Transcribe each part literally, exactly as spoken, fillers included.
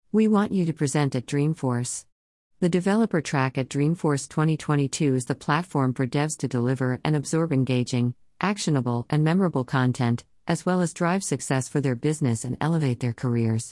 We want you to present at Dreamforce. The developer track at Dreamforce twenty twenty-two is the platform for devs to deliver and absorb engaging, actionable, and memorable content, as well as drive success for their business and elevate their careers.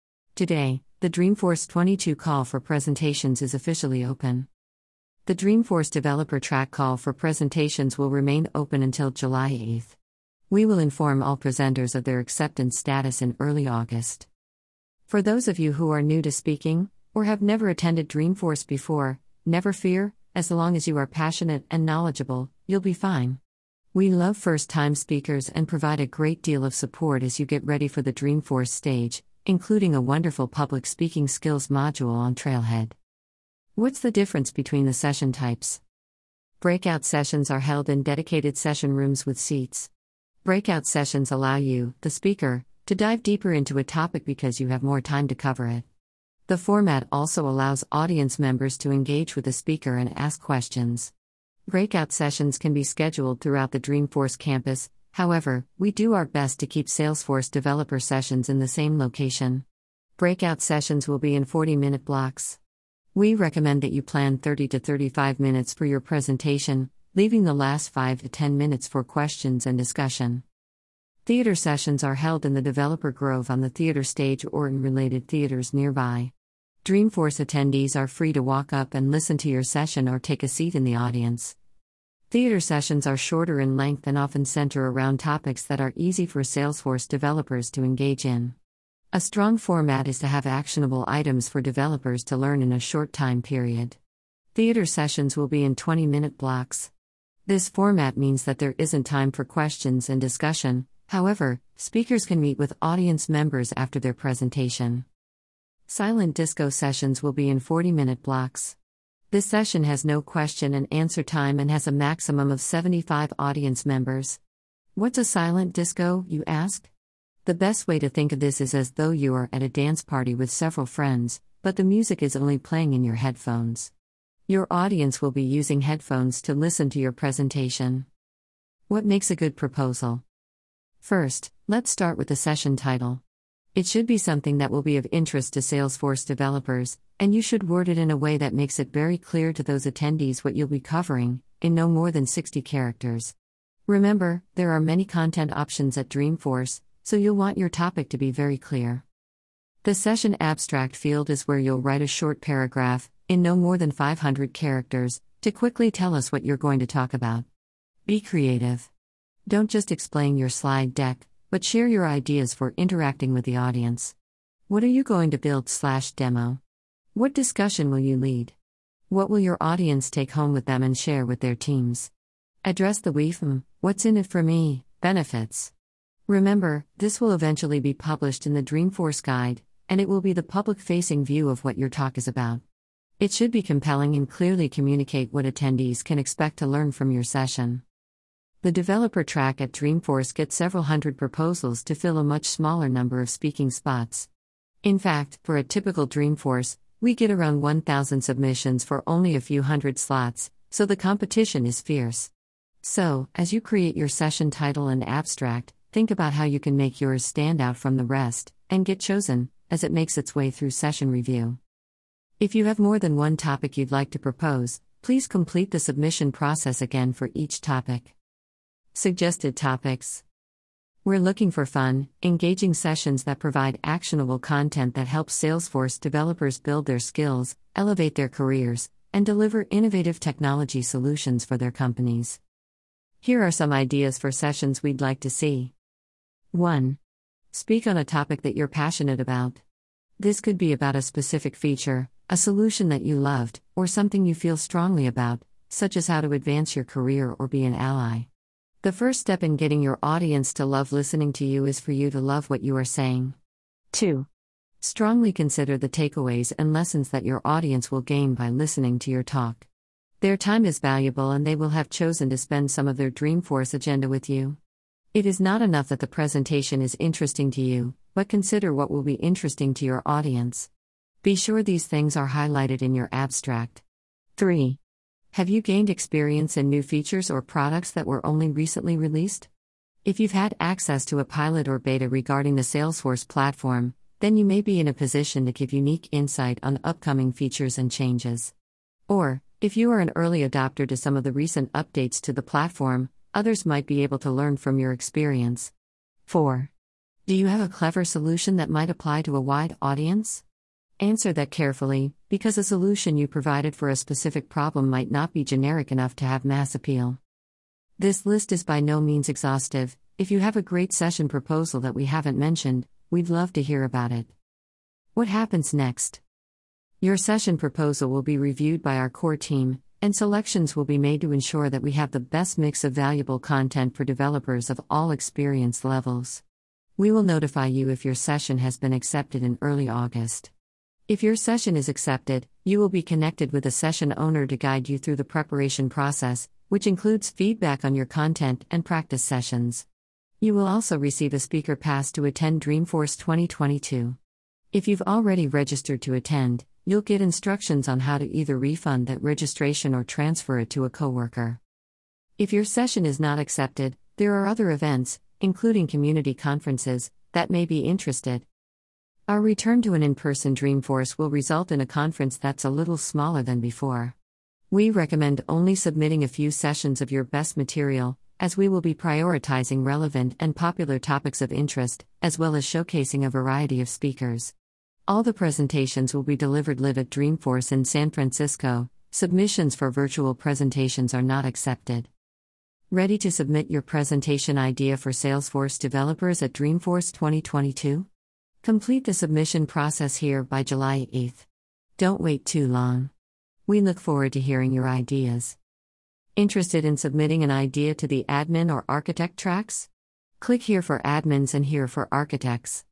Today, the Dreamforce twenty-two call for presentations is officially open. The Dreamforce developer track call for presentations will remain open until July eighth. We will inform all presenters of their acceptance status in early August. For those of you who are new to speaking, or have never attended Dreamforce before, never fear, as long as you are passionate and knowledgeable, you'll be fine. We love first-time speakers and provide a great deal of support as you get ready for the Dreamforce stage, including a wonderful public speaking skills module on Trailhead. What's the difference between the session types? Breakout sessions are held in dedicated session rooms with seats. Breakout sessions allow you, the speaker, to dive deeper into a topic because you have more time to cover it. The format also allows audience members to engage with the speaker and ask questions. Breakout sessions can be scheduled throughout the Dreamforce campus, however, we do our best to keep Salesforce developer sessions in the same location. Breakout sessions will be in forty-minute blocks. We recommend that you plan thirty to thirty-five minutes for your presentation, leaving the last five to ten minutes for questions and discussion. Theater sessions are held in the Developer Grove on the theater stage or in related theaters nearby. Dreamforce attendees are free to walk up and listen to your session or take a seat in the audience. Theater sessions are shorter in length and often center around topics that are easy for Salesforce developers to engage in. A strong format is to have actionable items for developers to learn in a short time period. Theater sessions will be in twenty-minute blocks. This format means that there isn't time for questions and discussion, however, speakers can meet with audience members after their presentation. Silent disco sessions will be in forty-minute blocks. This session has no question and answer time and has a maximum of seventy-five audience members. What's a silent disco, you ask? The best way to think of this is as though you are at a dance party with several friends, but the music is only playing in your headphones. Your audience will be using headphones to listen to your presentation. What makes a good proposal? First, let's start with the session title. It should be something that will be of interest to Salesforce developers, and you should word it in a way that makes it very clear to those attendees what you'll be covering, in no more than sixty characters. Remember, there are many content options at Dreamforce, so you'll want your topic to be very clear. The session abstract field is where you'll write a short paragraph, in no more than five hundred characters, to quickly tell us what you're going to talk about. Be creative. Don't just explain your slide deck, but share your ideas for interacting with the audience. What are you going to build slash demo? What discussion will you lead? What will your audience take home with them and share with their teams? Address the W H M, what's in it for me, benefits. Remember, this will eventually be published in the Dreamforce Guide, and it will be the public-facing view of what your talk is about. It should be compelling and clearly communicate what attendees can expect to learn from your session. The developer track at Dreamforce gets several hundred proposals to fill a much smaller number of speaking spots. In fact, for a typical Dreamforce, we get around one thousand submissions for only a few hundred slots, so the competition is fierce. So, as you create your session title and abstract, think about how you can make yours stand out from the rest, and get chosen, as it makes its way through session review. If you have more than one topic you'd like to propose, please complete the submission process again for each topic. Suggested topics. We're looking for fun, engaging sessions that provide actionable content that helps Salesforce developers build their skills, elevate their careers, and deliver innovative technology solutions for their companies. Here are some ideas for sessions we'd like to see. one. Speak on a topic that you're passionate about. This could be about a specific feature, a solution that you loved, or something you feel strongly about, such as how to advance your career or be an ally. The first step in getting your audience to love listening to you is for you to love what you are saying. two. Strongly consider the takeaways and lessons that your audience will gain by listening to your talk. Their time is valuable and they will have chosen to spend some of their Dreamforce agenda with you. It is not enough that the presentation is interesting to you, but consider what will be interesting to your audience. Be sure these things are highlighted in your abstract. three. Have you gained experience in new features or products that were only recently released? If you've had access to a pilot or beta regarding the Salesforce platform, then you may be in a position to give unique insight on upcoming features and changes. Or, if you are an early adopter to some of the recent updates to the platform, others might be able to learn from your experience. four. Do you have a clever solution that might apply to a wide audience? Answer that carefully, because a solution you provided for a specific problem might not be generic enough to have mass appeal. This list is by no means exhaustive. If you have a great session proposal that we haven't mentioned, we'd love to hear about it. What happens next? Your session proposal will be reviewed by our core team, and selections will be made to ensure that we have the best mix of valuable content for developers of all experience levels. We will notify you if your session has been accepted in early August. If your session is accepted, you will be connected with a session owner to guide you through the preparation process, which includes feedback on your content and practice sessions. You will also receive a speaker pass to attend Dreamforce twenty twenty-two. If you've already registered to attend, you'll get instructions on how to either refund that registration or transfer it to a coworker. If your session is not accepted, there are other events, including community conferences, that may be interested. Our return to an in-person Dreamforce will result in a conference that's a little smaller than before. We recommend only submitting a few sessions of your best material, as we will be prioritizing relevant and popular topics of interest, as well as showcasing a variety of speakers. All the presentations will be delivered live at Dreamforce in San Francisco. Submissions for virtual presentations are not accepted. Ready to submit your presentation idea for Salesforce developers at Dreamforce twenty twenty-two? Complete the submission process here by July eighth. Don't wait too long. We look forward to hearing your ideas. Interested in submitting an idea to the admin or architect tracks? Click here for admins and here for architects.